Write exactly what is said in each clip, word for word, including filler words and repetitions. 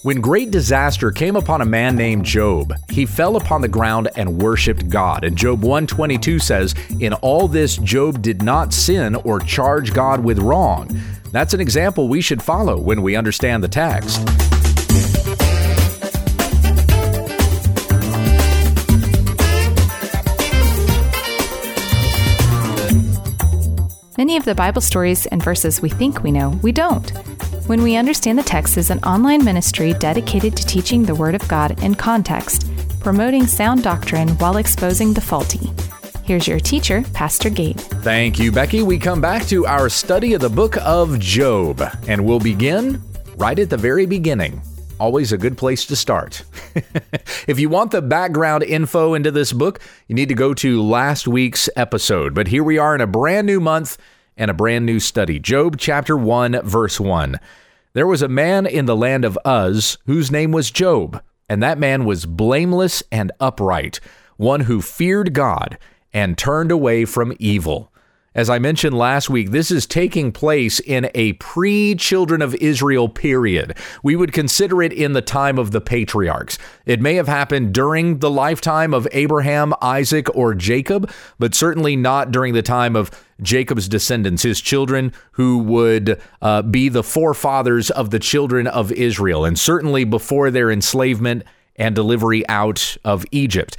When great disaster came upon a man named Job, he fell upon the ground and worshipped God. And Job one twenty-two says, "In all this, Job did not sin or charge God with wrong." That's an example we should follow when we understand the text. Many of the Bible stories and verses we think we know, we don't. When We Understand the Text is an online ministry dedicated to teaching the Word of God in context, promoting sound doctrine while exposing the faulty. Here's your teacher, Pastor Gabe. Thank you, Becky. We come back to our study of the book of Job, and we'll begin right at the very beginning. Always a good place to start. If you want the background info into this book, you need to go to last week's episode. But here we are in a brand new month and a brand new study. Job chapter one, verse one. There was a man in the land of Uz whose name was Job, and that man was blameless and upright, one who feared God and turned away from evil. As I mentioned last week, this is taking place in a pre-Children of Israel period. We would consider it in the time of the patriarchs. It may have happened during the lifetime of Abraham, Isaac, or Jacob, but certainly not during the time of Jacob's descendants, his children who would uh, be the forefathers of the children of Israel, and certainly before their enslavement and delivery out of Egypt.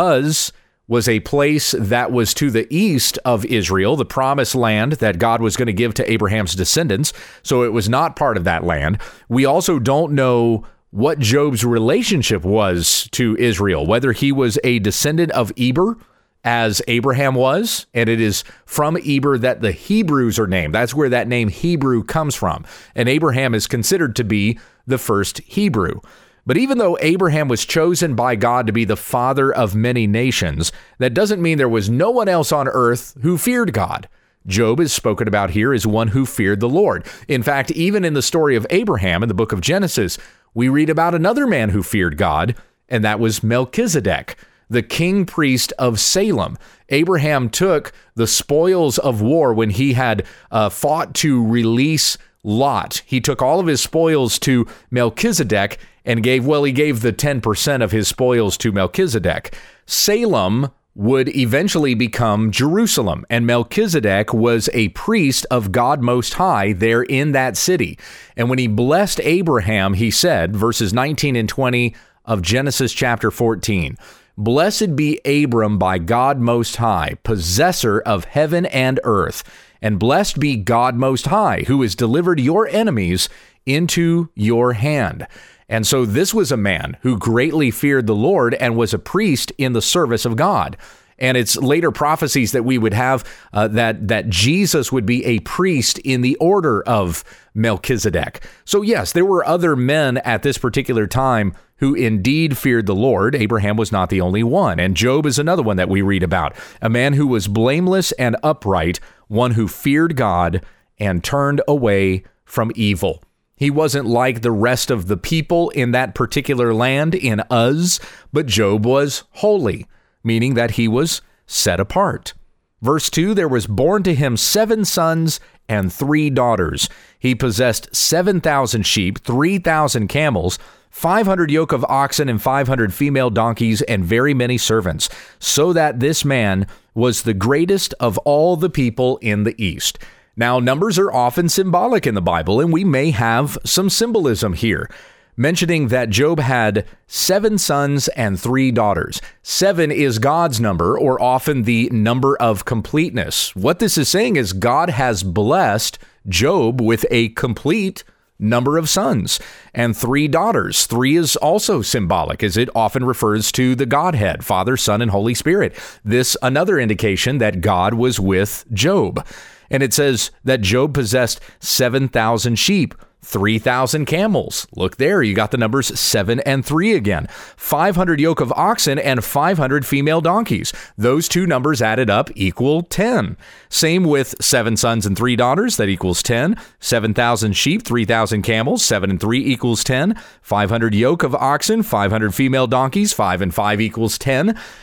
Uz was a place that was to the east of Israel, the promised land that God was going to give to Abraham's descendants. So it was not part of that land. We also don't know what Job's relationship was to Israel, whether he was a descendant of Eber, as Abraham was, and it is from Eber that the Hebrews are named. That's where that name Hebrew comes from. And Abraham is considered to be the first Hebrew. But even though Abraham was chosen by God to be the father of many nations, that doesn't mean there was no one else on earth who feared God. Job is spoken about here as one who feared the Lord. In fact, even in the story of Abraham in the book of Genesis, we read about another man who feared God, and that was Melchizedek, the king priest of Salem. Abraham took the spoils of war when he had uh, fought to release Lot. He took all of his spoils to Melchizedek and gave, well, he gave the ten percent of his spoils to Melchizedek. Salem would eventually become Jerusalem, and Melchizedek was a priest of God Most High there in that city. And when he blessed Abraham, he said, verses nineteen and twenty of Genesis chapter fourteen, "Blessed be Abram by God Most High, possessor of heaven and earth, and blessed be God Most High, who has delivered your enemies into your hand." And so this was a man who greatly feared the Lord and was a priest in the service of God. And it's later prophecies that we would have uh, that, that Jesus would be a priest in the order of Melchizedek. So yes, there were other men at this particular time who indeed feared the Lord. Abraham was not the only one. And Job is another one that we read about. A man who was blameless and upright, one who feared God and turned away from evil. He wasn't like the rest of the people in that particular land in Uz, but Job was holy, meaning that he was set apart. Verse two, there was born to him seven sons and three daughters. He possessed seven thousand sheep, three thousand camels, five hundred yoke of oxen, and five hundred female donkeys, and very many servants, so that this man was the greatest of all the people in the East. Now, numbers are often symbolic in the Bible, and we may have some symbolism here, mentioning that Job had seven sons and three daughters. Seven is God's number, or often the number of completeness. What this is saying is God has blessed Job with a complete number of sons and three daughters. Three is also symbolic, as it often refers to the Godhead, Father, Son, and Holy Spirit. This another indication that God was with Job. And it says that Job possessed seven thousand sheep, three thousand camels. Look there, you got the numbers seven and three again. five hundred yoke of oxen and five hundred female donkeys. Those two numbers added up equal ten. Same with seven sons and three daughters, that equals ten. seven thousand sheep, three thousand camels, seven and three equals ten. five hundred yoke of oxen, five hundred female donkeys, five and five equals ten.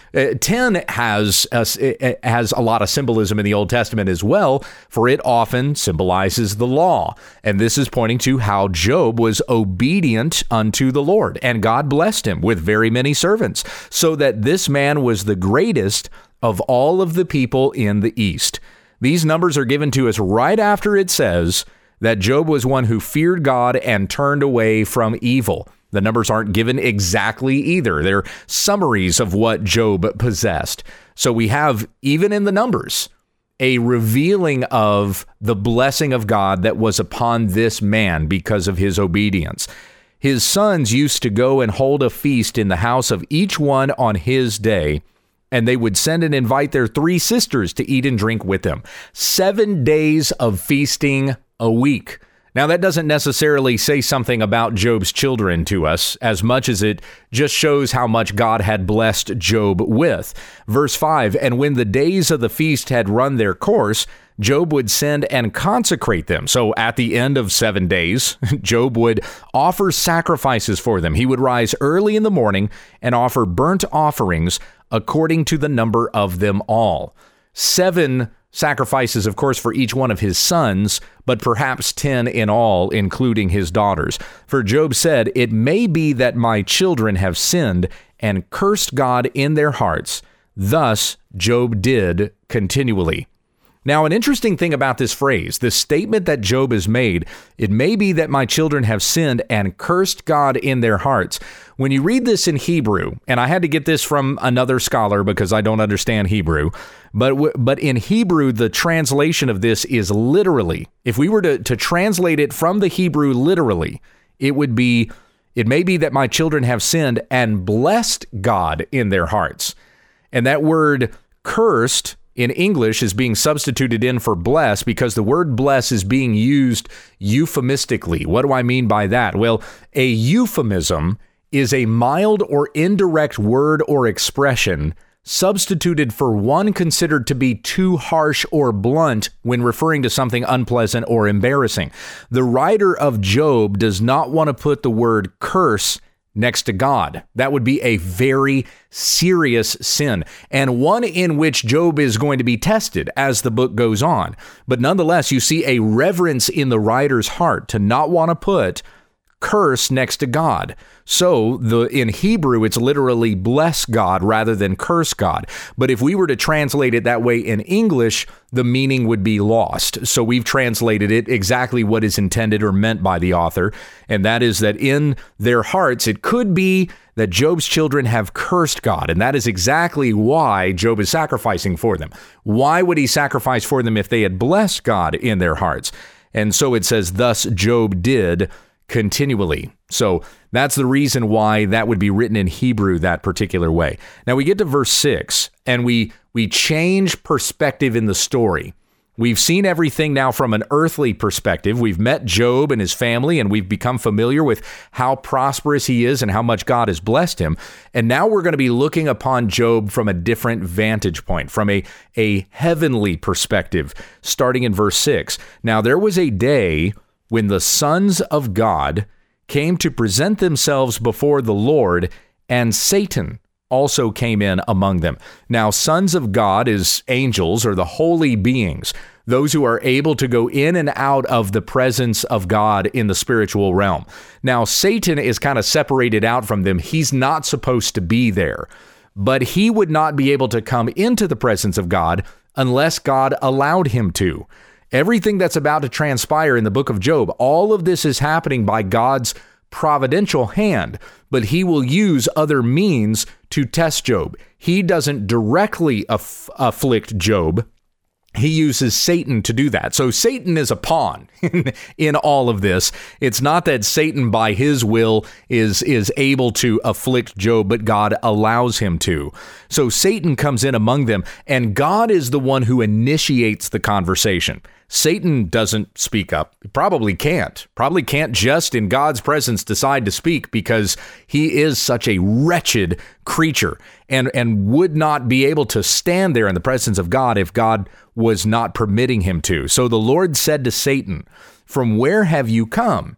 Uh, ten has a, has a lot of symbolism in the Old Testament as well, for it often symbolizes the law. And this is pointing to how Job was obedient unto the Lord, and God blessed him with very many servants, so that this man was the greatest of all of the people in the East. These numbers are given to us right after it says that Job was one who feared God and turned away from evil. The numbers aren't given exactly either. They're summaries of what Job possessed. So we have, even in the numbers, a revealing of the blessing of God that was upon this man because of his obedience. His sons used to go and hold a feast in the house of each one on his day, and they would send and invite their three sisters to eat and drink with them. Seven days of feasting a week. Now, that doesn't necessarily say something about Job's children to us, as much as it just shows how much God had blessed Job with. Verse five, and when the days of the feast had run their course, Job would send and consecrate them. So at the end of seven days, Job would offer sacrifices for them. He would rise early in the morning and offer burnt offerings according to the number of them all. Seven sacrifices, of course, for each one of his sons, but perhaps ten in all, including his daughters. For Job said, "It may be that my children have sinned and cursed God in their hearts." Thus Job did continually. Now, an interesting thing about this phrase, this statement that Job has made, "It may be that my children have sinned and cursed God in their hearts." When you read this in Hebrew, and I had to get this from another scholar because I don't understand Hebrew, but w- but in Hebrew, the translation of this is literally, if we were to, to translate it from the Hebrew literally, it would be, "It may be that my children have sinned and blessed God in their hearts." And that word cursed in English is being substituted in for bless because the word bless is being used euphemistically. What do I mean by that? Well, a euphemism is a mild or indirect word or expression substituted for one considered to be too harsh or blunt when referring to something unpleasant or embarrassing. The writer of Job does not want to put the word curse next to God. That would be a very serious sin, and one in which Job is going to be tested as the book goes on. But nonetheless, you see a reverence in the writer's heart to not want to put curse next to God. So the in Hebrew, it's literally bless God rather than curse God. But if we were to translate it that way in English, the meaning would be lost. So we've translated it exactly what is intended or meant by the author. And that is that in their hearts, it could be that Job's children have cursed God. And that is exactly why Job is sacrificing for them. Why would he sacrifice for them if they had blessed God in their hearts? And so it says, thus Job did continually. So that's the reason why that would be written in Hebrew that particular way. Now we get to verse six, and we we change perspective in the story. We've seen everything now from an earthly perspective. We've met Job and his family, and we've become familiar with how prosperous he is and how much God has blessed him. And now we're going to be looking upon Job from a different vantage point, from a, a heavenly perspective, starting in verse six. Now there was a day when the sons of God came to present themselves before the Lord, and Satan also came in among them. Now, sons of God is angels, or the holy beings, those who are able to go in and out of the presence of God in the spiritual realm. Now, Satan is kind of separated out from them. He's not supposed to be there, but he would not be able to come into the presence of God unless God allowed him to. Everything that's about to transpire in the book of Job, all of this is happening by God's providential hand, but he will use other means to test Job. He doesn't directly aff- afflict Job. He uses Satan to do that. So Satan is a pawn in, in all of this. It's not that Satan by his will is, is able to afflict Job, but God allows him to. So Satan comes in among them, and God is the one who initiates the conversation. Satan doesn't speak up. He probably can't. Probably can't just in God's presence decide to speak, because he is such a wretched creature and, and would not be able to stand there in the presence of God if God was not permitting him to. So the Lord said to Satan, "From where have you come?"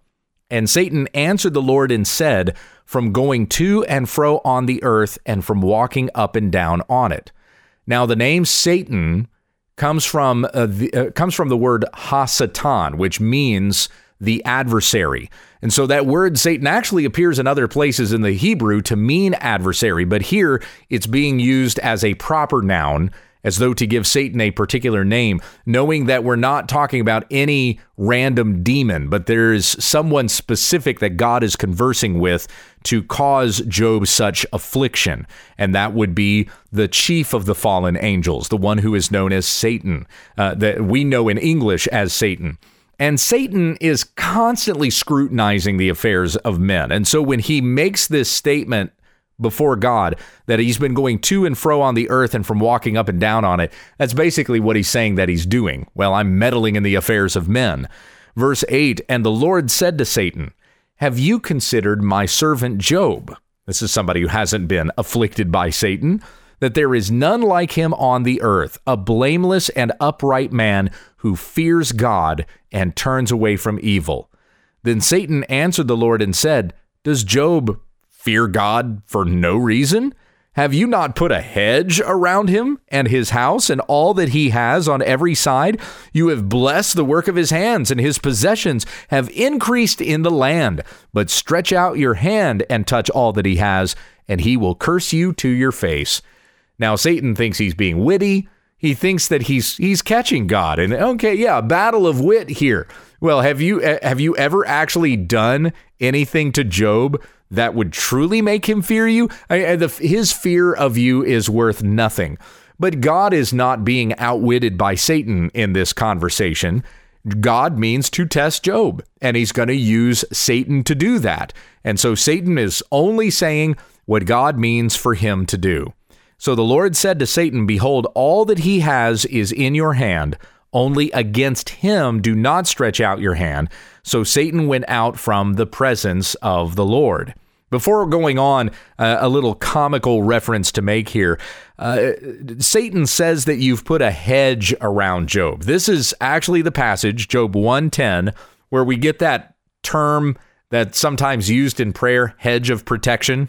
And Satan answered the Lord and said, from going to and fro on the earth and from walking up and down on it. Now, the name Satan comes from uh, the, uh, comes from the word ha-satan, which means the adversary. And so that word Satan actually appears in other places in the Hebrew to mean adversary, but here it's being used as a proper noun, as though to give Satan a particular name, knowing that we're not talking about any random demon, but there's someone specific that God is conversing with to cause Job such affliction. And that would be the chief of the fallen angels, the one who is known as Satan, uh, that we know in English as Satan. And Satan is constantly scrutinizing the affairs of men. And so when he makes this statement before God that he's been going to and fro on the earth and from walking up and down on it, that's basically what he's saying that he's doing. Well, I'm meddling in the affairs of men. Verse eight, and the Lord said to Satan, have you considered my servant Job? This is somebody who hasn't been afflicted by Satan, that there is none like him on the earth, a blameless and upright man who fears God and turns away from evil. Then Satan answered the Lord and said, does Job fear God for no reason? Have you not put a hedge around him and his house and all that he has on every side? You have blessed the work of his hands, and his possessions have increased in the land. But stretch out your hand and touch all that he has, and he will curse you to your face. Now, Satan thinks he's being witty. He thinks that he's he's catching God. And okay, yeah, a battle of wit here. Well, have you have you ever actually done anything to Job that would truly make him fear you? I, the, his fear of you is worth nothing. But God is not being outwitted by Satan in this conversation. God means to test Job, and he's going to use Satan to do that. And so Satan is only saying what God means for him to do. So the Lord said to Satan, behold, all that he has is in your hand. Only against him do not stretch out your hand. So Satan went out from the presence of the Lord. Before going on, uh, a little comical reference to make here. Uh, Satan says that you've put a hedge around Job. This is actually the passage, Job one ten, where we get that term that's sometimes used in prayer, hedge of protection.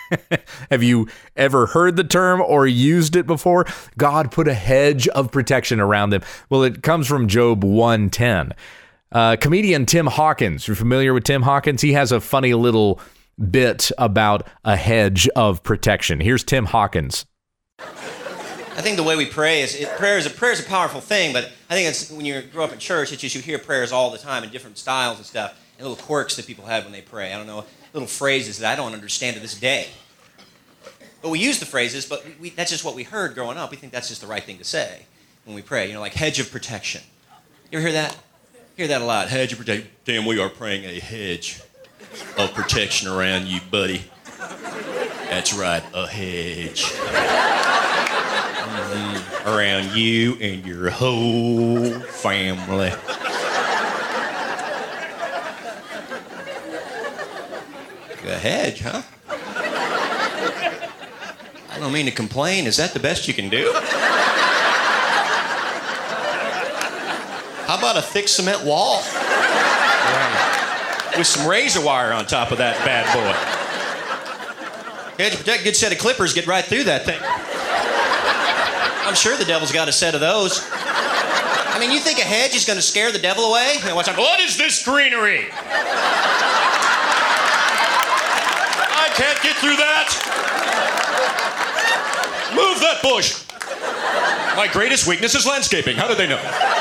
Have you ever heard the term or used it before? God put a hedge of protection around them. Well, it comes from Job one ten. Uh, comedian Tim Hawkins, you're familiar with Tim Hawkins? He has a funny little bit about a hedge of protection. Here's Tim Hawkins. I think the way we pray is, it, prayer is a prayer is a powerful thing, but I think it's when you grow up in church, it's just you hear prayers all the time in different styles and stuff, and little quirks that people have when they pray. I don't know, little phrases that I don't understand to this day. But we use the phrases, but we, we, that's just what we heard growing up. We think that's just the right thing to say when we pray. You know, like hedge of protection. You ever hear that? Hear that a lot. Hedge of protection. Damn, we are praying a hedge of protection around you, buddy. That's right, a hedge. Mm-hmm. Around you and your whole family. A hedge, huh? I don't mean to complain. Is that the best you can do? How about a thick cement wall? Right. With some razor wire on top of that bad boy. Hedge protect, good set of clippers, get right through that thing. I'm sure the devil's got a set of those. I mean, you think a hedge is going to scare the devil away? Watch out. What is this greenery? I can't get through that. Move that bush. My greatest weakness is landscaping. How did they know?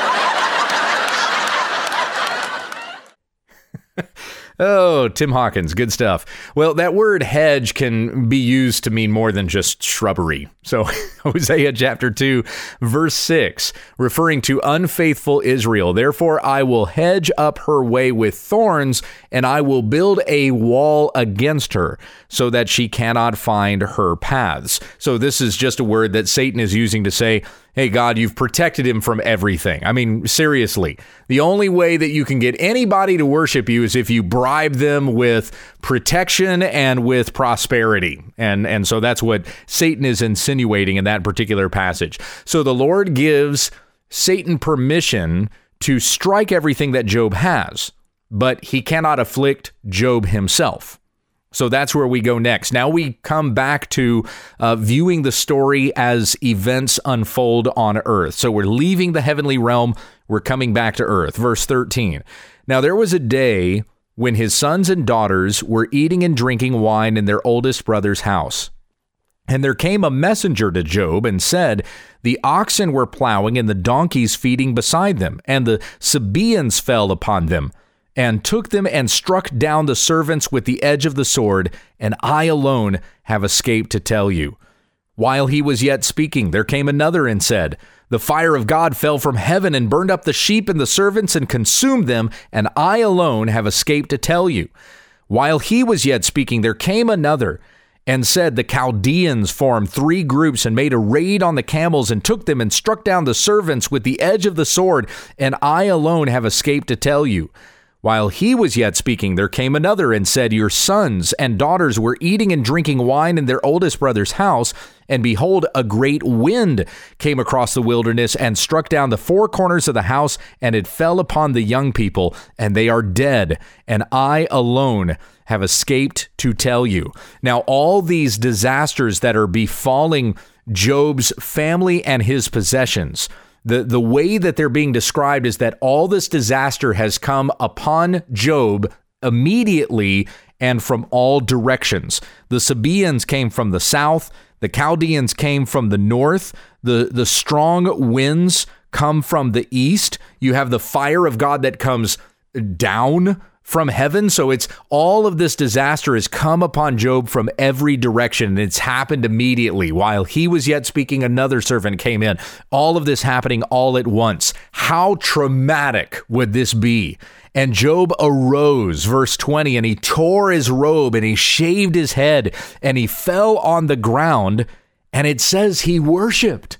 Oh, Tim Hawkins, good stuff. Well, that word hedge can be used to mean more than just shrubbery. So Hosea chapter two, verse six, referring to unfaithful Israel, therefore I will hedge up her way with thorns, and I will build a wall against her, so that she cannot find her paths. So this is just a word that Satan is using to say, hey, God, you've protected him from everything. I mean, seriously, the only way that you can get anybody to worship you is if you bribe them with protection and with prosperity. And, and so that's what Satan is insinuating in that particular passage. So the Lord gives Satan permission to strike everything that Job has. but he cannot afflict Job himself. So that's where we go next. Now we come back to uh, viewing the story as events unfold on earth. So we're leaving the heavenly realm. We're coming back to earth. Verse thirteen. Now there was a day when his sons and daughters were eating and drinking wine in their oldest brother's house. And there came a messenger to Job and said, the oxen were plowing and the donkeys feeding beside them, and the Sabaeans fell upon them, and took them and struck down the servants with the edge of the sword, and I alone have escaped to tell you. While he was yet speaking, there came another and said, the fire of God fell from heaven and burned up the sheep and the servants and consumed them, and I alone have escaped to tell you. While he was yet speaking, there came another and said, the Chaldeans formed three groups and made a raid on the camels and took them and struck down the servants with the edge of the sword, and I alone have escaped to tell you. While he was yet speaking, there came another and said, your sons and daughters were eating and drinking wine in their oldest brother's house, and behold, a great wind came across the wilderness and struck down the four corners of the house, and it fell upon the young people, and they are dead, and I alone have escaped to tell you. Now, all these disasters that are befalling Job's family and his possessions, The the way that they're being described is that all this disaster has come upon Job immediately and from all directions. The Sabaeans came from the south. The Chaldeans came from the north. The, the strong winds come from the east. You have the fire of God that comes down from heaven. So it's all of this disaster has come upon Job from every direction, and it's happened immediately. While he was yet speaking, another servant came in. All of this happening all at once. How traumatic would this be? And Job arose, verse twenty, and he tore his robe and he shaved his head and he fell on the ground, and it says he worshiped.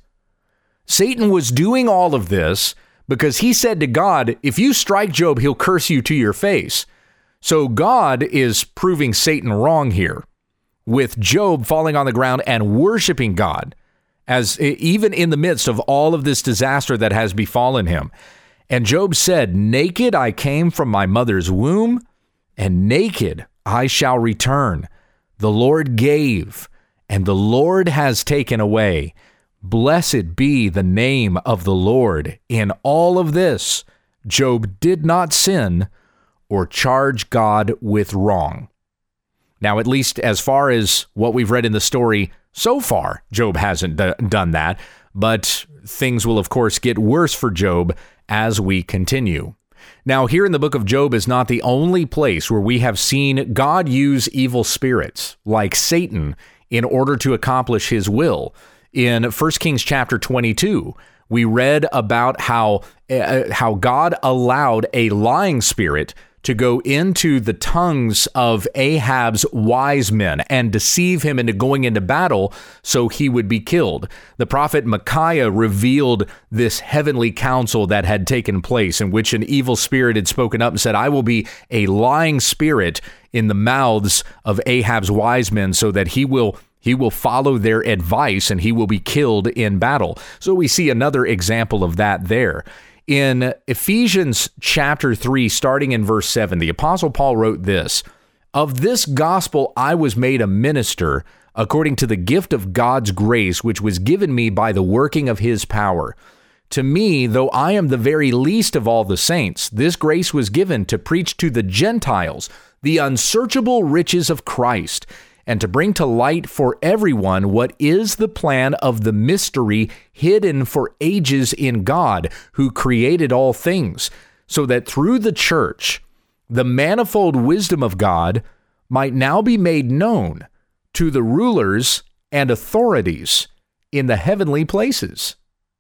Satan was doing all of this because he said to God, if you strike Job, he'll curse you to your face. So God is proving Satan wrong here with Job falling on the ground and worshiping God, as even in the midst of all of this disaster that has befallen him. And Job said, naked I came from my mother's womb, and naked I shall return. The Lord gave, and the Lord has taken away. Blessed be the name of the Lord. In all of this, Job did not sin or charge God with wrong. Now, at least as far as what we've read in the story so far, Job hasn't d- done that, but things will, of course, get worse for Job as we continue. Now, here in the book of Job is not the only place where we have seen God use evil spirits like Satan in order to accomplish his will. In First Kings chapter twenty-two, we read about how uh, how God allowed a lying spirit to go into the tongues of Ahab's wise men and deceive him into going into battle so he would be killed. The prophet Micaiah revealed this heavenly counsel that had taken place, in which an evil spirit had spoken up and said, I will be a lying spirit in the mouths of Ahab's wise men so that he will He will follow their advice and he will be killed in battle. So we see another example of that there. In Ephesians chapter three, starting in verse seven, the Apostle Paul wrote this, of this gospel I was made a minister according to the gift of God's grace, which was given me by the working of his power. To me, though I am the very least of all the saints, this grace was given to preach to the Gentiles the unsearchable riches of Christ, and to bring to light for everyone what is the plan of the mystery hidden for ages in God, who created all things, so that through the church, the manifold wisdom of God might now be made known to the rulers and authorities in the heavenly places.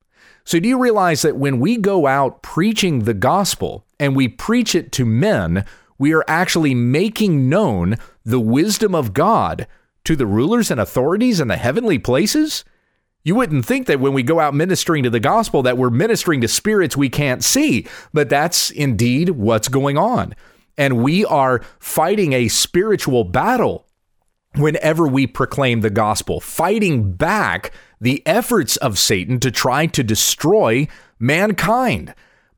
So do you realize that when we go out preaching the gospel and we preach it to men, we are actually making known the wisdom of God to the rulers and authorities in the heavenly places? You wouldn't think that when we go out ministering to the gospel that we're ministering to spirits we can't see, but that's indeed what's going on. And we are fighting a spiritual battle whenever we proclaim the gospel, fighting back the efforts of Satan to try to destroy mankind.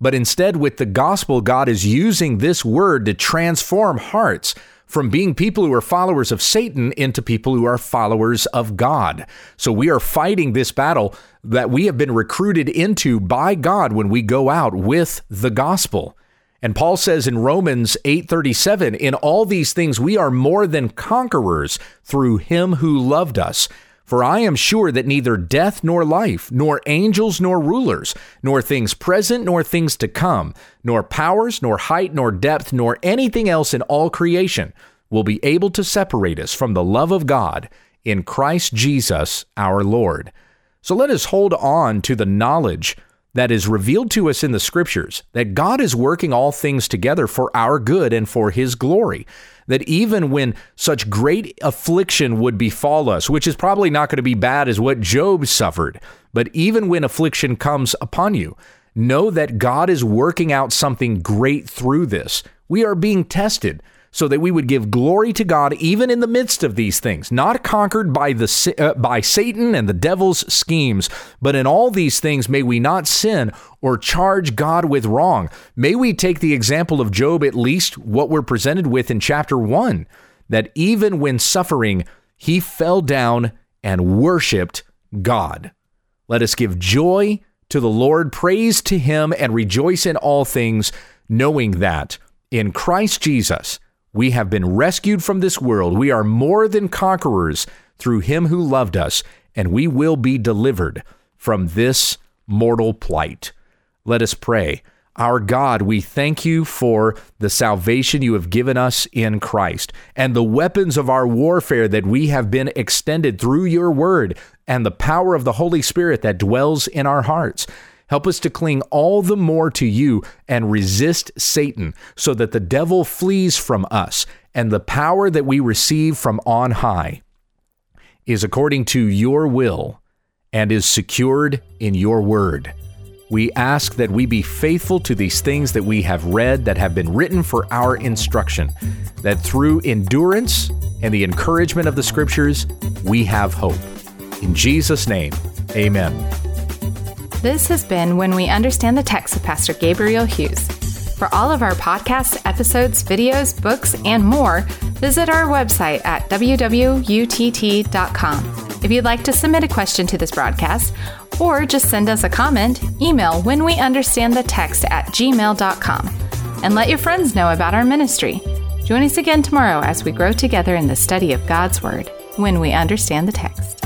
But instead, with the gospel, God is using this word to transform hearts from being people who are followers of Satan into people who are followers of God. So we are fighting this battle that we have been recruited into by God when we go out with the gospel. And Paul says in Romans eight thirty-seven, in all these things we are more than conquerors through him who loved us. For I am sure that neither death nor life, nor angels nor rulers, nor things present nor things to come, nor powers, nor height, nor depth, nor anything else in all creation will be able to separate us from the love of God in Christ Jesus our Lord. So let us hold on to the knowledge that is revealed to us in the scriptures, that God is working all things together for our good and for his glory. That even when such great affliction would befall us, which is probably not going to be bad as what Job suffered, but even when affliction comes upon you, know that God is working out something great through this. We are being tested so that we would give glory to God even in the midst of these things, not conquered by the uh, by Satan and the devil's schemes, but in all these things may we not sin or charge God with wrong. May we take the example of Job, at least what we're presented with in chapter one, that even when suffering, he fell down and worshiped God. Let us give joy to the Lord, praise to him, and rejoice in all things, knowing that in Christ Jesus, we have been rescued from this world. We are more than conquerors through him who loved us, and we will be delivered from this mortal plight. Let us pray. Our God, we thank you for the salvation you have given us in Christ and the weapons of our warfare that we have been extended through your word and the power of the Holy Spirit that dwells in our hearts. Help us to cling all the more to you and resist Satan so that the devil flees from us and the power that we receive from on high is according to your will and is secured in your word. We ask that we be faithful to these things that we have read that have been written for our instruction, that through endurance and the encouragement of the scriptures, we have hope. In Jesus' name, amen. This has been When We Understand the Text with Pastor Gabriel Hughes. For all of our podcasts, episodes, videos, books, and more, visit our website at w w w dot u t t dot com. If you'd like to submit a question to this broadcast, or just send us a comment, email whenweunderstandthetext at gmail dot com. And let your friends know about our ministry. Join us again tomorrow as we grow together in the study of God's Word, when we understand the text.